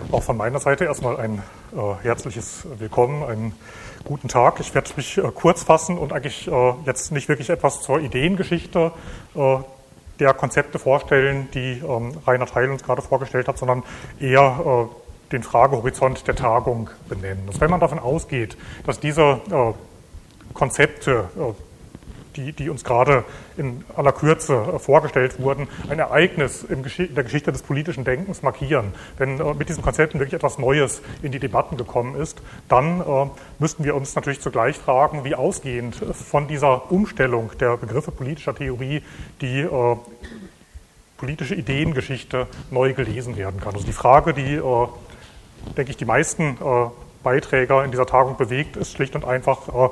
Auch von meiner Seite erstmal ein herzliches Willkommen, einen guten Tag. Ich werde mich kurz fassen und eigentlich jetzt nicht wirklich etwas zur Ideengeschichte der Konzepte vorstellen, die Rainer Theil uns gerade vorgestellt hat, sondern eher den Fragehorizont der Tagung benennen. Also wenn man davon ausgeht, dass diese Konzepte, die uns gerade in aller Kürze vorgestellt wurden, ein Ereignis in der Geschichte des politischen Denkens markieren. Wenn mit diesen Konzepten wirklich etwas Neues in die Debatten gekommen ist, dann müssten wir uns natürlich zugleich fragen, wie ausgehend von dieser Umstellung der Begriffe politischer Theorie die politische Ideengeschichte neu gelesen werden kann. Also die Frage, die, denke ich, die meisten Beiträger in dieser Tagung bewegt, ist schlicht und einfach,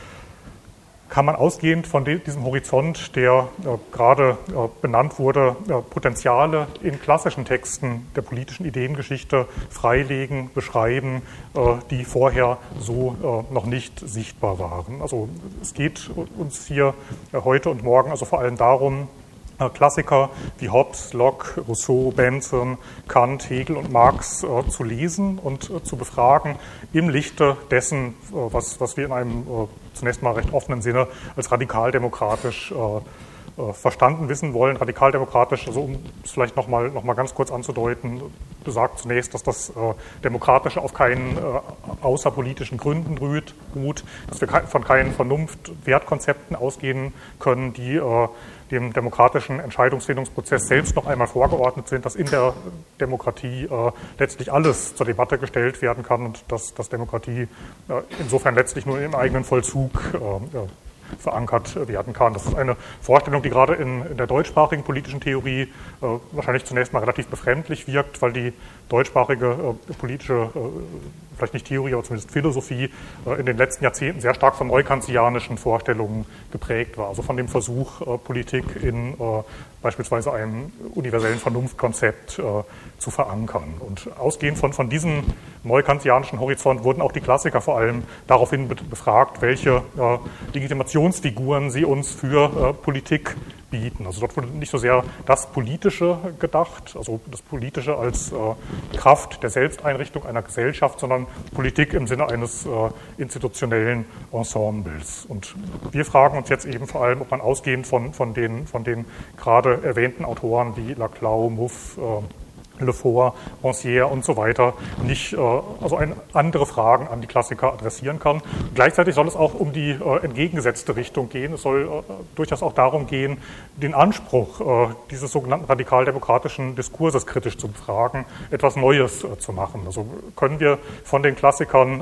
kann man ausgehend von diesem Horizont, der gerade benannt wurde, Potenziale in klassischen Texten der politischen Ideengeschichte freilegen, beschreiben, die vorher so noch nicht sichtbar waren. Also es geht uns hier heute und morgen also vor allem darum, Klassiker wie Hobbes, Locke, Rousseau, Bentham, Kant, Hegel und Marx zu lesen und zu befragen im Lichte dessen, was wir in einem zunächst mal recht offenen Sinne als radikaldemokratisch verstanden wissen wollen. Radikaldemokratisch, also um es vielleicht noch mal ganz kurz anzudeuten, besagt zunächst, dass das Demokratische auf keinen außerpolitischen Gründen ruht, dass wir von keinen Vernunft-Wertkonzepten ausgehen können, die dem demokratischen Entscheidungsfindungsprozess selbst noch einmal vorgeordnet sind, dass in der Demokratie letztlich alles zur Debatte gestellt werden kann und dass Demokratie insofern letztlich nur im eigenen Vollzug verankert werden kann. Das ist eine Vorstellung, die gerade in der deutschsprachigen politischen Theorie wahrscheinlich zunächst mal relativ befremdlich wirkt, weil die deutschsprachige politische, vielleicht nicht Theorie, aber zumindest Philosophie in den letzten Jahrzehnten sehr stark von neukantianischen Vorstellungen geprägt war. Also von dem Versuch, Politik in beispielsweise einem universellen Vernunftkonzept zu verankern. Und ausgehend von diesem neukantianischen Horizont wurden auch die Klassiker vor allem daraufhin befragt, welche Legitimationsfiguren sie uns für Politik bieten. Also dort wurde nicht so sehr das Politische gedacht, also das Politische als Kraft der Selbsteinrichtung einer Gesellschaft, sondern Politik im Sinne eines institutionellen Ensembles. Und wir fragen uns jetzt eben vor allem, ob man ausgehend von den gerade erwähnten Autoren wie Laclau, Muff, Lefort, Rancière und so weiter nicht also andere Fragen an die Klassiker adressieren kann. Gleichzeitig soll es auch um die entgegengesetzte Richtung gehen. Es soll durchaus auch darum gehen, den Anspruch dieses sogenannten radikaldemokratischen Diskurses kritisch zu befragen, etwas Neues zu machen. Also können wir von den Klassikern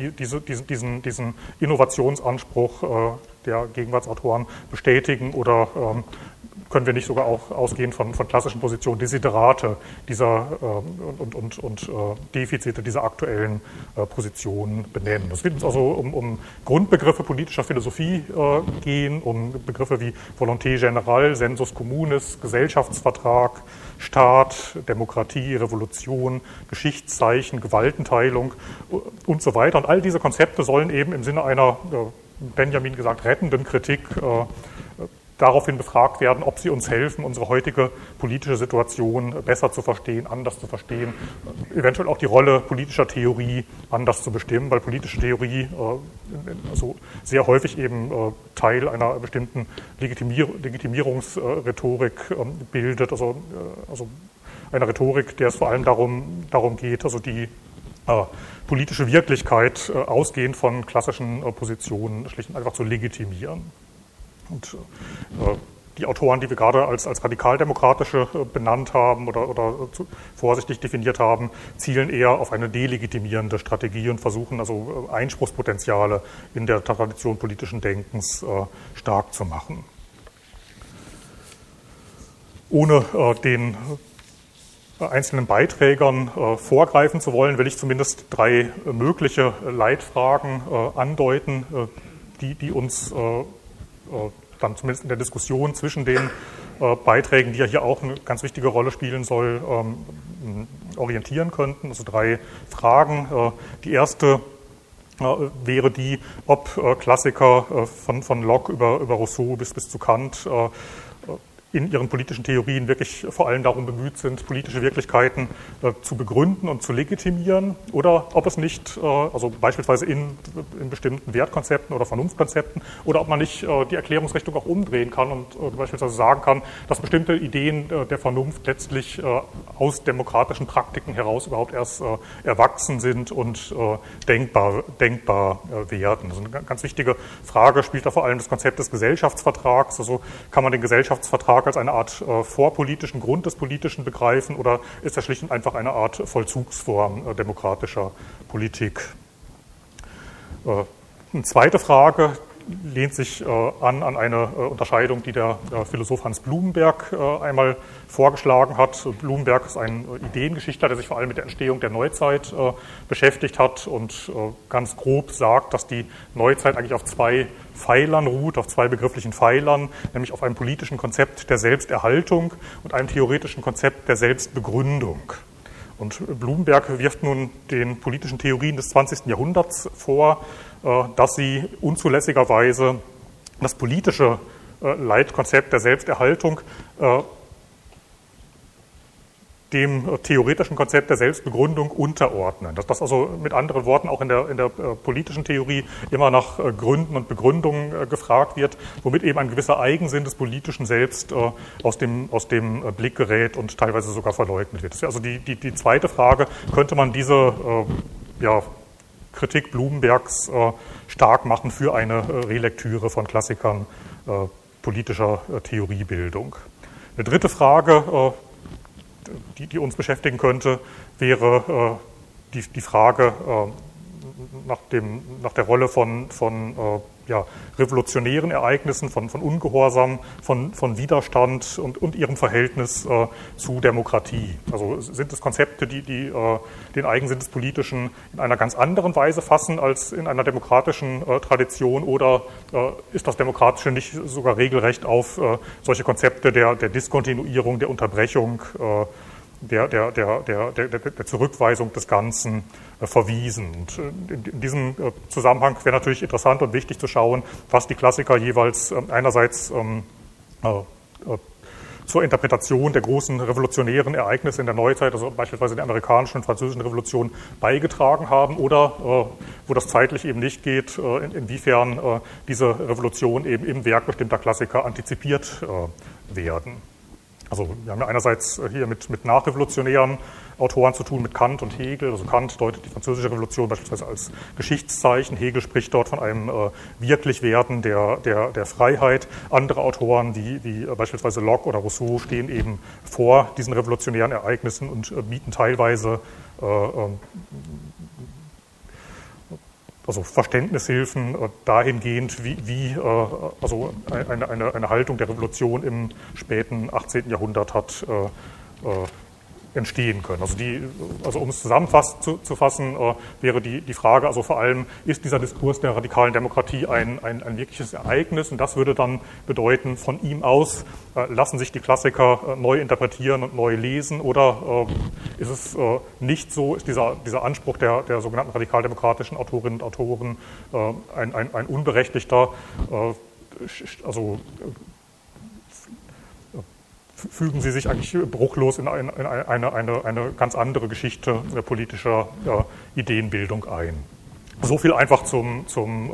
diesen Innovationsanspruch der Gegenwartsautoren bestätigen oder können wir nicht sogar auch ausgehend von klassischen Positionen Desiderate dieser und Defizite dieser aktuellen Positionen benennen. Es wird uns also um Grundbegriffe politischer Philosophie gehen, um Begriffe wie Volonté générale, Sensus communis, Gesellschaftsvertrag, Staat, Demokratie, Revolution, Geschichtszeichen, Gewaltenteilung und so weiter. Und all diese Konzepte sollen eben im Sinne einer, Benjamin gesagt, rettenden Kritik daraufhin befragt werden, ob sie uns helfen, unsere heutige politische Situation besser zu verstehen, anders zu verstehen, eventuell auch die Rolle politischer Theorie anders zu bestimmen, weil politische Theorie also sehr häufig eben Teil einer bestimmten Legitimierungsrhetorik bildet, also einer Rhetorik, der es vor allem darum geht, also die politische Wirklichkeit ausgehend von klassischen Positionen schlicht und einfach zu legitimieren. Und die Autoren, die wir gerade als radikaldemokratische benannt haben oder vorsichtig definiert haben, zielen eher auf eine delegitimierende Strategie und versuchen also Einspruchspotenziale in der Tradition politischen Denkens stark zu machen. Ohne den einzelnen Beiträgern vorgreifen zu wollen, will ich zumindest 3 mögliche Leitfragen andeuten, die uns dann zumindest in der Diskussion zwischen den Beiträgen, die ja hier auch eine ganz wichtige Rolle spielen soll, orientieren könnten. Also 3 Fragen. Die erste wäre die, ob Klassiker von Locke über Rousseau bis zu Kant in ihren politischen Theorien wirklich vor allem darum bemüht sind, politische Wirklichkeiten zu begründen und zu legitimieren, oder ob es nicht, also beispielsweise in bestimmten Wertkonzepten oder Vernunftkonzepten, oder ob man nicht die Erklärungsrichtung auch umdrehen kann und beispielsweise sagen kann, dass bestimmte Ideen der Vernunft letztlich aus demokratischen Praktiken heraus überhaupt erst erwachsen sind und denkbar werden. Also eine ganz wichtige Frage spielt da vor allem das Konzept des Gesellschaftsvertrags. Also kann man den Gesellschaftsvertrag als eine Art vorpolitischen Grund des Politischen begreifen, oder ist er schlicht und einfach eine Art Vollzugsform demokratischer Politik? Eine zweite Frage lehnt sich an eine Unterscheidung, die der Philosoph Hans Blumenberg einmal vorgeschlagen hat. Blumenberg ist ein Ideengeschichtler, der sich vor allem mit der Entstehung der Neuzeit beschäftigt hat und ganz grob sagt, dass die Neuzeit eigentlich auf zwei Pfeilern ruht, auf zwei begrifflichen Pfeilern, nämlich auf einem politischen Konzept der Selbsterhaltung und einem theoretischen Konzept der Selbstbegründung. Und Blumenberg wirft nun den politischen Theorien des 20. Jahrhunderts vor, dass sie unzulässigerweise das politische Leitkonzept der Selbsterhaltung dem theoretischen Konzept der Selbstbegründung unterordnen. Dass das also mit anderen Worten auch in der politischen Theorie immer nach Gründen und Begründungen gefragt wird, womit eben ein gewisser Eigensinn des politischen Selbst aus dem Blick gerät und teilweise sogar verleugnet wird. Das wäre also die zweite Frage: Könnte man diese Kritik Blumenbergs stark machen für eine Relektüre von Klassikern politischer Theoriebildung? Eine dritte Frage, die uns beschäftigen könnte, wäre die Frage nach der Rolle von revolutionären Ereignissen, von Ungehorsam, von Widerstand und ihrem Verhältnis zu Demokratie. Also sind es Konzepte, die den Eigensinn des Politischen in einer ganz anderen Weise fassen als in einer demokratischen Tradition, oder ist das Demokratische nicht sogar regelrecht auf solche Konzepte der Diskontinuierung, der Unterbrechung, der Zurückweisung des Ganzen verwiesen? Und in diesem Zusammenhang wäre natürlich interessant und wichtig zu schauen, was die Klassiker jeweils einerseits zur Interpretation der großen revolutionären Ereignisse in der Neuzeit, also beispielsweise der amerikanischen und französischen Revolution, beigetragen haben, oder wo das zeitlich eben nicht geht, inwiefern diese Revolution eben im Werk bestimmter Klassiker antizipiert werden. Also wir haben ja einerseits hier mit nachrevolutionären Autoren zu tun, mit Kant und Hegel. Also Kant deutet die französische Revolution beispielsweise als Geschichtszeichen. Hegel spricht dort von einem Wirklichwerden der Freiheit. Andere Autoren, wie beispielsweise Locke oder Rousseau, stehen eben vor diesen revolutionären Ereignissen und bieten teilweise also Verständnishilfen dahingehend, wie eine Haltung der Revolution im späten 18. Jahrhundert hat entstehen können. Also um es zusammenzufassen, wäre die Frage, also vor allem, ist dieser Diskurs der radikalen Demokratie ein wirkliches Ereignis? Und das würde dann bedeuten, von ihm aus lassen sich die Klassiker neu interpretieren und neu lesen, oder ist es nicht so, ist dieser Anspruch der sogenannten radikaldemokratischen Autorinnen und Autoren ein unberechtigter, also fügen sie sich eigentlich bruchlos in eine ganz andere Geschichte politischer Ideenbildung ein. So viel einfach zum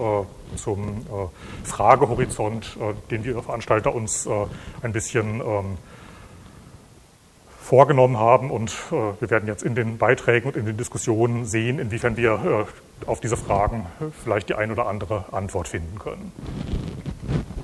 Fragehorizont, den wir Veranstalter uns ein bisschen vorgenommen haben, und wir werden jetzt in den Beiträgen und in den Diskussionen sehen, inwiefern wir auf diese Fragen vielleicht die ein oder andere Antwort finden können.